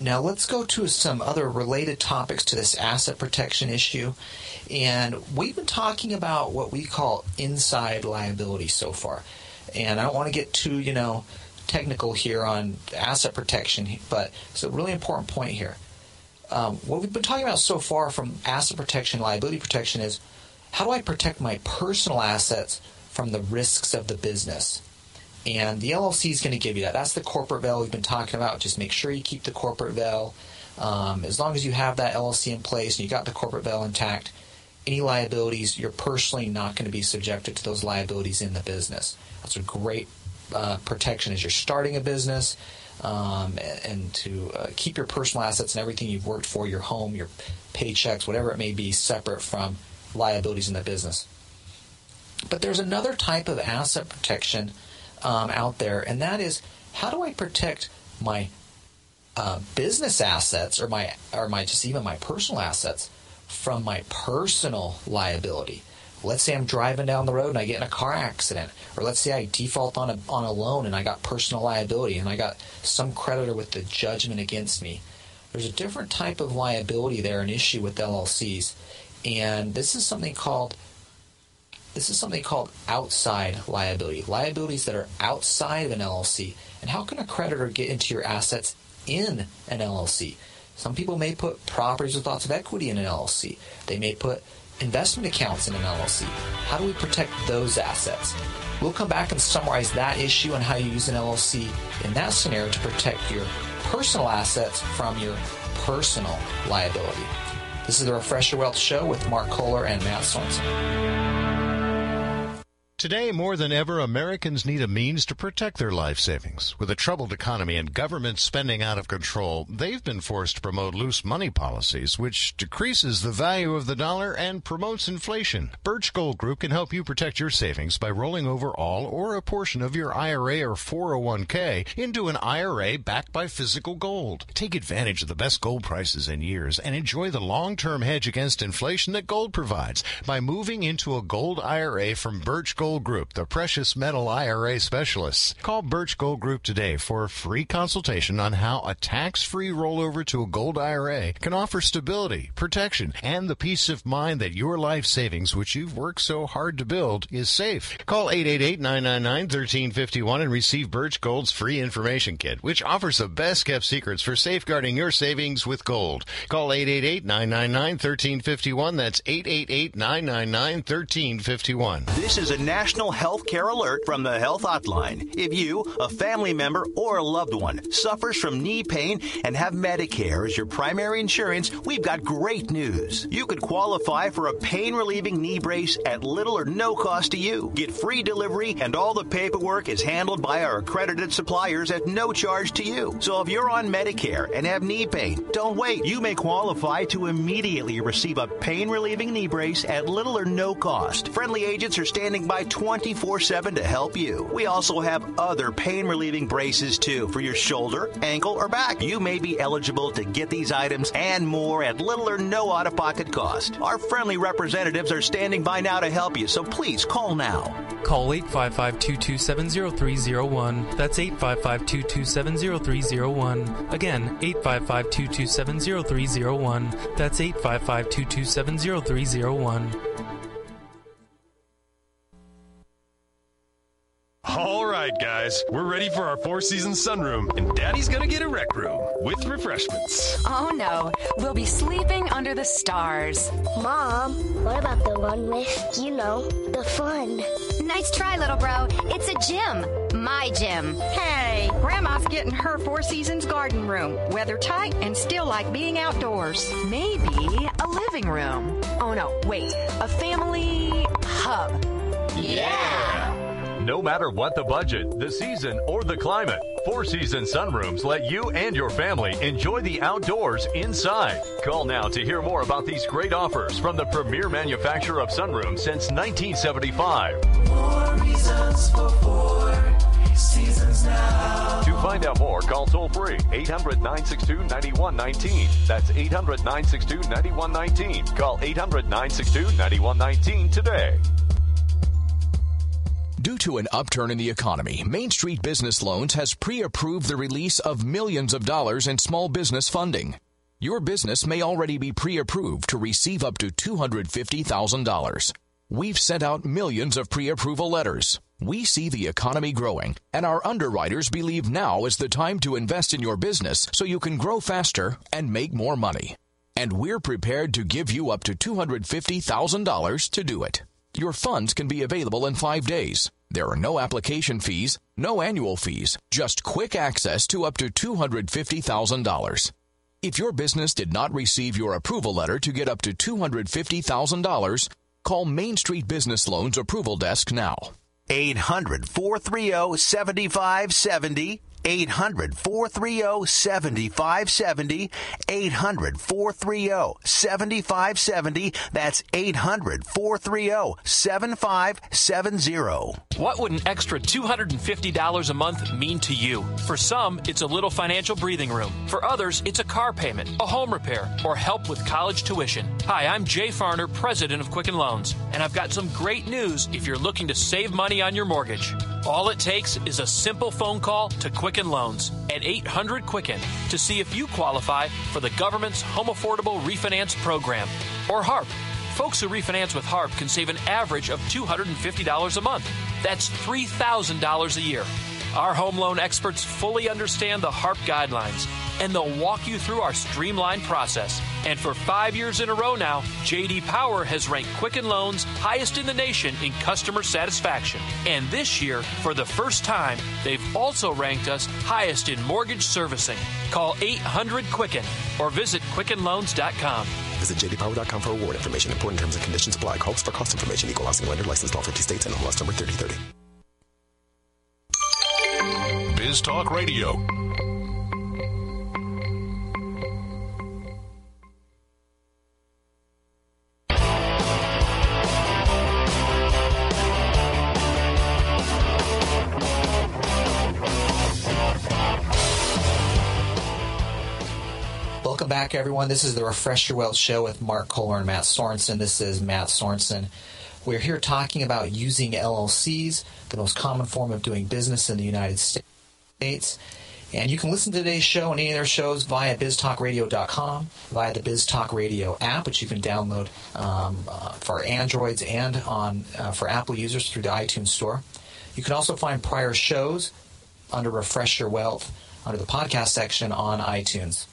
Now let's go to some other related topics to this asset protection issue. And we've been talking about what we call inside liability so far. And I don't want to get too, you know, technical here on asset protection, but it's a really important point here. Um, what we've been talking about so far from asset protection, liability protection is how do I protect my personal assets from the risks of the business? And the L L C is going to give you that. That's the corporate veil we've been talking about. Just make sure you keep the corporate veil. Um, as long as you have that L L C in place and you got the corporate veil intact, any liabilities, you're personally not going to be subjected to those liabilities in the business. That's a great uh, protection as you're starting a business, um, and, and to uh, keep your personal assets and everything you've worked for, your home, your paychecks, whatever it may be, separate from liabilities in the business. But there's another type of asset protection Um, out there, and that is, how do I protect my uh, business assets or my or my just even my personal assets from my personal liability? Let's say I'm driving down the road and I get in a car accident, or let's say I default on a on a loan and I got personal liability and I got some creditor with the judgment against me. There's a different type of liability there, an issue with L L Cs, and this is something called This is something called outside liability, liabilities that are outside of an L L C. And how can a creditor get into your assets in an L L C? Some people may put properties with lots of equity in an L L C. They may put investment accounts in an L L C. How do we protect those assets? We'll come back and summarize that issue and how you use an L L C in that scenario to protect your personal assets from your personal liability. This is the Refresher Wealth Show with Mark Kohler and Matt Sorensen. Today, more than ever, Americans need a means to protect their life savings. With a troubled economy and government spending out of control, they've been forced to promote loose money policies, which decreases the value of the dollar and promotes inflation. Birch Gold Group can help you protect your savings by rolling over all or a portion of your I R A or four oh one k into an I R A backed by physical gold. Take advantage of the best gold prices in years and enjoy the long-term hedge against inflation that gold provides by moving into a gold I R A from Birch Gold Group, the precious metal I R A specialists. Call Birch Gold Group today for a free consultation on how a tax-free rollover to a gold I R A can offer stability, protection, and the peace of mind that your life savings, which you've worked so hard to build, is safe. Call eight eight eight, nine nine nine, one three five one and receive Birch Gold's free information kit, which offers the best-kept secrets for safeguarding your savings with gold. Call eight eight eight, nine nine nine, one three five one. That's eight eight eight, nine nine nine, one three five one. This is a national health care alert from the Health Hotline. If you, a family member, or a loved one suffers from knee pain and have Medicare as your primary insurance, we've got great news. You could qualify for a pain-relieving knee brace at little or no cost to you. Get free delivery, and all the paperwork is handled by our accredited suppliers at no charge to you. So if you're on Medicare and have knee pain, don't wait. You may qualify to immediately receive a pain-relieving knee brace at little or no cost. Friendly agents are standing by twenty-four seven to help you. We also have other pain-relieving braces, too, for your shoulder, ankle, or back. You may be eligible to get these items and more at little or no out-of-pocket cost. Our friendly representatives are standing by now to help you, so please call now. Call eight five five, two two seven, zero three zero one. That's eight five five, two two seven, zero three zero one. Again, eight five five, two two seven, zero three zero one. That's eight five five, two two seven, zero three zero one. All right, guys, we're ready for our Four Seasons sunroom, and Daddy's gonna get a rec room with refreshments. Oh no, we'll be sleeping under the stars. Mom, what about the one with, you know, the fun? Nice try, little bro. It's a gym. My gym. Hey, Grandma's getting her Four Seasons garden room. Weather tight and still like being outdoors. Maybe a living room. Oh no, wait, a family hub. Yeah! No matter what the budget, the season, or the climate, Four Seasons Sunrooms let you and your family enjoy the outdoors inside. Call now to hear more about these great offers from the premier manufacturer of sunrooms since nineteen seventy-five. More reasons for Four Seasons now. To find out more, call toll free eight hundred, nine six two, nine one one nine. That's eight hundred, nine six two, nine one one nine. Call eight hundred, nine six two, nine one one nine today. Due to an upturn in the economy, Main Street Business Loans has pre-approved the release of millions of dollars in small business funding. Your business may already be pre-approved to receive up to two hundred fifty thousand dollars. We've sent out millions of pre-approval letters. We see the economy growing, and our underwriters believe now is the time to invest in your business so you can grow faster and make more money. And we're prepared to give you up to two hundred fifty thousand dollars to do it. Your funds can be available in five days. There are no application fees, no annual fees, just quick access to up to two hundred fifty thousand dollars. If your business did not receive your approval letter to get up to two hundred fifty thousand dollars, call Main Street Business Loans Approval Desk now. eight hundred, four three zero, seven five seven zero. eight hundred, four three zero, seven five seven zero. eight hundred, four three zero, seven five seven zero. That's eight hundred, four three zero, seven five seven zero. What would an extra two hundred fifty dollars a month mean to you? For some, it's a little financial breathing room. For others, it's a car payment, a home repair, or help with college tuition. Hi, I'm Jay Farner, president of Quicken Loans, and I've got some great news if you're looking to save money on your mortgage. All it takes is a simple phone call to Quicken Loans at eight hundred Quicken to see if you qualify for the government's Home Affordable Refinance Program, or HARP. Folks who refinance with HARP can save an average of two hundred fifty dollars a month. That's three thousand dollars a year. Our home loan experts fully understand the HARP guidelines, and they'll walk you through our streamlined process. And for five years in a row now, J D Power has ranked Quicken Loans highest in the nation in customer satisfaction. And this year, for the first time, they've also ranked us highest in mortgage servicing. Call eight hundred Quicken or visit quicken loans dot com. Visit j d power dot com for award information. Important terms and conditions apply. Calls for cost information. Equal housing lender. Licensed all fifty states and M L S number thirty thirty. Biz Talk Radio. Welcome back, everyone. This is the Refresh Your Wealth Show with Mark Kohler and Matt Sorensen. This is Matt Sorensen. We're here talking about using L L Cs, the most common form of doing business in the United States. And you can listen to today's show and any of their shows via biz talk radio dot com, via the BizTalk Radio app, which you can download um, uh, for Androids and on uh, for Apple users through the iTunes Store. You can also find prior shows under Refresh Your Wealth under the podcast section on iTunes.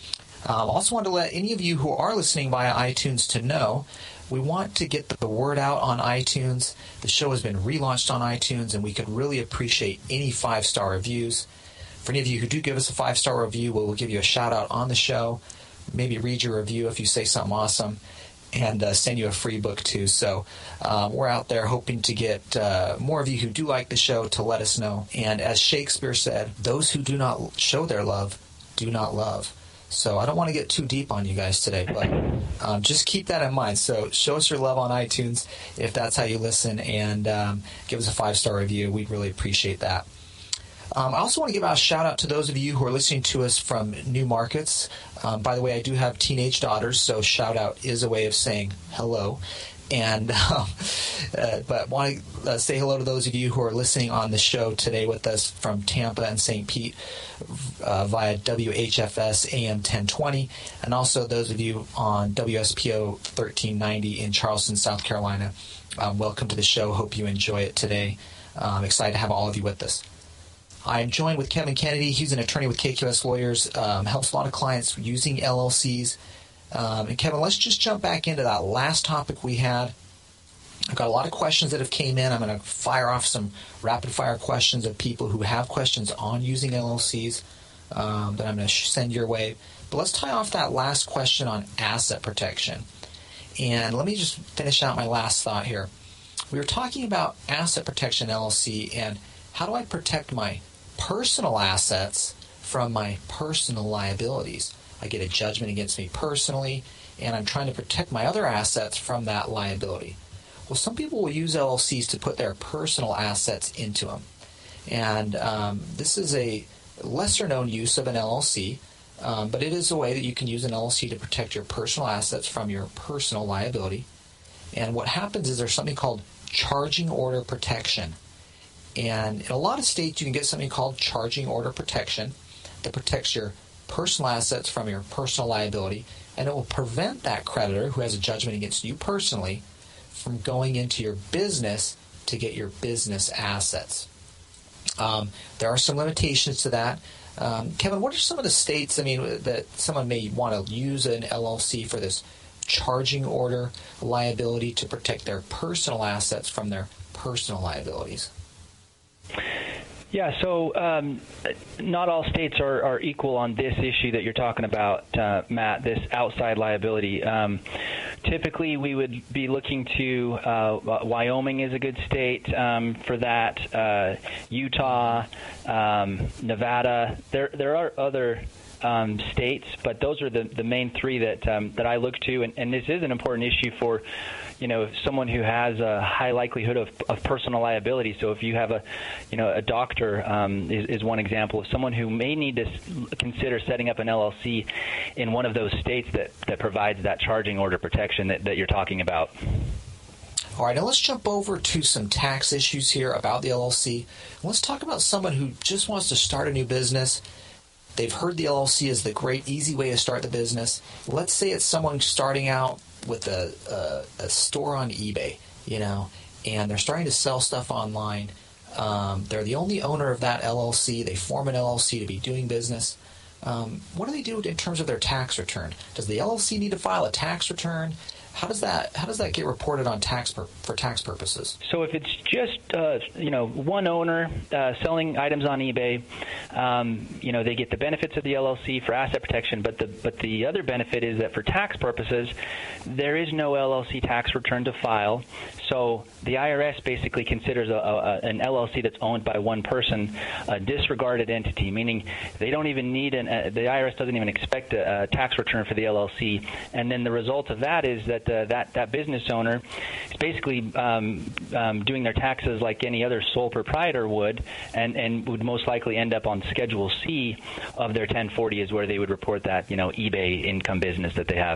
I um, also want to let any of you who are listening via iTunes to know we want to get the word out on iTunes. The show has been relaunched on iTunes, and we could really appreciate any five-star reviews. For any of you who do give us a five-star review, we'll give you a shout-out on the show, maybe read your review if you say something awesome, and uh, send you a free book, too. So um, we're out there hoping to get uh, more of you who do like the show to let us know. And as Shakespeare said, those who do not show their love do not love. So I don't want to get too deep on you guys today, but um, just keep that in mind. So show us your love on iTunes if that's how you listen, and um, give us a five-star review. We'd really appreciate that. Um, I also want to give out a shout-out to those of you who are listening to us from new markets. Um, by the way, I do have teenage daughters, so shout-out is a way of saying hello. And um, uh, but want to uh, say hello to those of you who are listening on the show today with us from Tampa and Saint Pete uh, via W H F S A M ten twenty, and also those of you on W S P O thirteen ninety in Charleston, South Carolina. Um, welcome to the show. Hope you enjoy it today. I'm excited to have all of you with us. I'm joined with Kevin Kennedy. He's an attorney with K Q S Lawyers. Um, helps a lot of clients using L L Cs. Um, and Kevin, let's just jump back into that last topic we had. I've got a lot of questions that have came in. I'm going to fire off some rapid-fire questions of people who have questions on using L L Cs um, that I'm going to send your way. But let's tie off that last question on asset protection. And let me just finish out my last thought here. We were talking about asset protection L L C and how do I protect my personal assets from my personal liabilities. I get a judgment against me personally, and I'm trying to protect my other assets from that liability. Well, some people will use L L Cs to put their personal assets into them. And um, this is a lesser-known use of an L L C, um, but it is a way that you can use an L L C to protect your personal assets from your personal liability. And what happens is there's something called charging order protection. And in a lot of states, you can get something called charging order protection that protects your personal assets from your personal liability, and it will prevent that creditor who has a judgment against you personally from going into your business to get your business assets. Um, there are some limitations to that. Um, Kevin, what are some of the states, I mean, that someone may want to use an L L C for this charging order liability to protect their personal assets from their personal liabilities? Yeah, so um, not all states are, are equal on this issue that you're talking about, uh, Matt, this outside liability. Um, typically, we would be looking to, uh, Wyoming is a good state um, for that, uh, Utah, um, Nevada. There, there are other um, states, but those are the, the main three that um, that I look to, and, and this is an important issue for, you know, someone who has a high likelihood of, of personal liability. So if you have a, you know, a doctor um, is, is one example of someone who may need to consider setting up an L L C in one of those states that, that provides that charging order protection that, that you're talking about. All right, now let's jump over to some tax issues here about the L L C. Let's talk about someone who just wants to start a new business. They've heard the L L C is the great, easy way to start the business. Let's say it's someone starting out with a, a, a store on eBay, you know, and they're starting to sell stuff online. Um, they're the only owner of that L L C. They form an L L C to be doing business. Um, what do they do in terms of their tax return? Does the L L C need to file a tax return? How does that how does that get reported on tax per, for tax purposes? So if it's just uh, you know one owner uh, selling items on eBay, um, you know they get the benefits of the L L C for asset protection, but the but the other benefit is that for tax purposes, there is no L L C tax return to file. So the I R S basically considers a, a, an L L C that's owned by one person a disregarded entity, meaning they don't even need an uh, the I R S doesn't even expect a, a tax return for the L L C, and then the result of that is that Uh, that that business owner is basically um, um, doing their taxes like any other sole proprietor would, and, and would most likely end up on Schedule C of their ten forty, is where they would report that you know eBay income business that they have.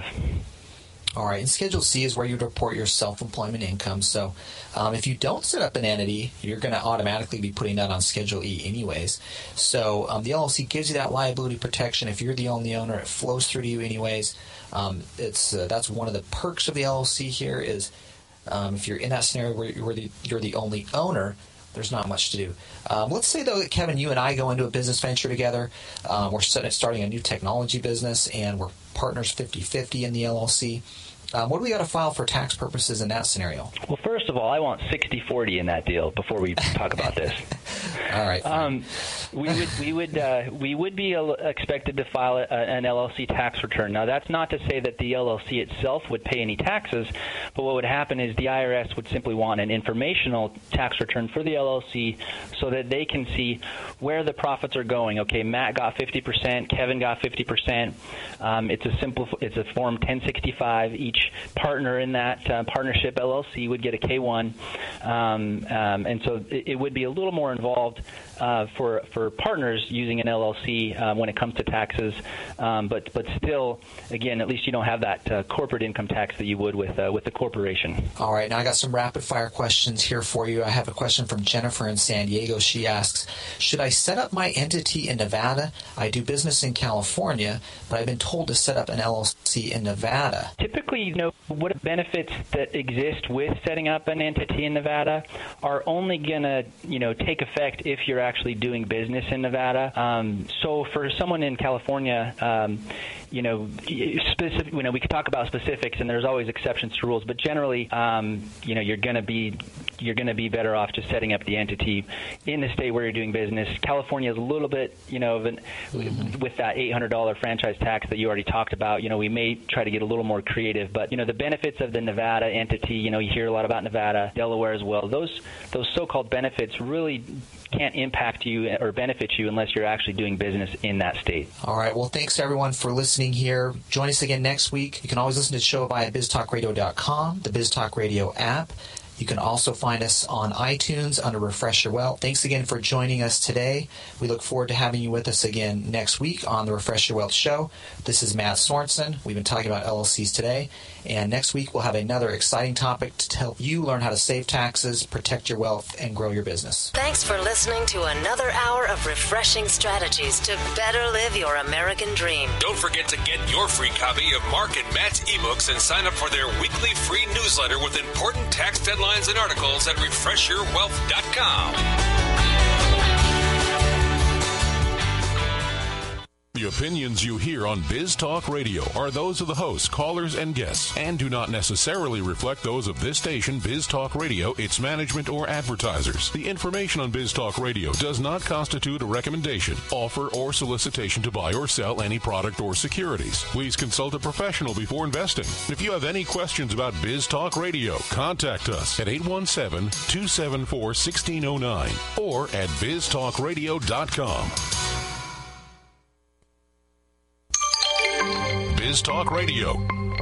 All right, and Schedule C is where you'd report your self-employment income. So um, if you don't set up an entity, you're going to automatically be putting that on Schedule E anyways. So um, the L L C gives you that liability protection. If you're the only owner, it flows through to you anyways. Um, it's uh, that's one of the perks of the L L C here is um, if you're in that scenario where you're the, you're the only owner, there's not much to do. Um, let's say, though, that Kevin, you and I go into a business venture together. Um, we're starting a new technology business, and we're partners fifty-fifty in the L L C. Um, what do we got to file for tax purposes in that scenario? Well, first of all, I want sixty forty in that deal before we talk about this. All right. Um, we would we would uh, we would be expected to file a, an L L C tax return. Now, that's not to say that the L L C itself would pay any taxes, but what would happen is the I R S would simply want an informational tax return for the L L C so that they can see where the profits are going. Okay, Matt got fifty percent, Kevin got fifty percent. Um, it's a simple it's a Form ten sixty-five. Each partner in that uh, partnership L L C would get a K one, um, um, and so it, it would be a little more involved uh, for for partners using an L L C uh, when it comes to taxes. Um, but but still, again, at least you don't have that uh, corporate income tax that you would with uh, with the corporation. All right, now I got some rapid fire questions here for you. I have a question from Jennifer in San Diego. She asks, should I set up my entity in Nevada? I do business in California, but I've been told to set up an L L C in Nevada. Typically, you know, what benefits that exist with setting up an entity in Nevada are only going to, you know, take effect if you're actually doing business in Nevada. Um, so for someone in California, um, you know, specific, you know, we could talk about specifics, and there's always exceptions to rules, but generally, um, you know, you're going to be you're going to be better off just setting up the entity in the state where you're doing business. California is a little bit, you know, of an, mm-hmm. with that eight hundred dollars franchise tax that you already talked about. You know, we may try to get a little more creative, but you know, the benefits of the Nevada entity, you know, you hear a lot about Nevada, Delaware as well. Those those so-called benefits really can't impact you or benefit you unless you're actually doing business in that state. All right. Well, thanks everyone for listening here. Join us again next week. You can always listen to the show via biz talk radio dot com, the BizTalk Radio app, You can also find us on iTunes under Refresh Your Wealth. Thanks again for joining us today. We look forward to having you with us again next week on the Refresh Your Wealth Show. This is Matt Sorensen. We've been talking about L L Cs today. And next week we'll have another exciting topic to help you learn how to save taxes, protect your wealth, and grow your business. Thanks for listening to another hour of refreshing strategies to better live your American dream. Don't forget to get your free copy of Mark and Matt's ebooks and sign up for their weekly free newsletter with important tax deadlines and articles at refresh your wealth dot com. The opinions you hear on Biz Talk Radio are those of the hosts, callers, and guests, and do not necessarily reflect those of this station, Biz Talk Radio, its management, or advertisers. The information on Biz Talk Radio does not constitute a recommendation, offer, or solicitation to buy or sell any product or securities. Please consult a professional before investing. If you have any questions about Biz Talk Radio, contact us at eight one seven, two seven four, one six zero nine or at biz talk radio dot com. Biz Talk Radio.